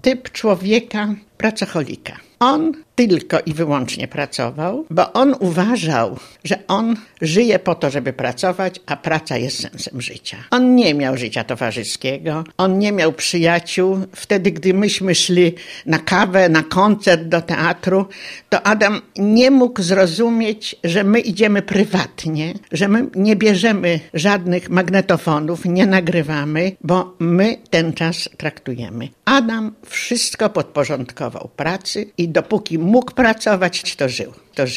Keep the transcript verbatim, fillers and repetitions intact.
typ człowieka pracocholika. On tylko i wyłącznie pracował, bo on uważał, że on żyje po to, żeby pracować, a praca jest sensem życia. On nie miał życia towarzyskiego, on nie miał przyjaciół. Wtedy, gdy myśmy szli na kawę, na koncert, do teatru, to Adam nie mógł zrozumieć, że my idziemy prywatnie, że my nie bierzemy żadnych magnetofonów, nie nagrywamy, bo my ten czas traktujemy. Adam wszystko podporządkował pracy i dopóki mógł pracować, to żył. To żył.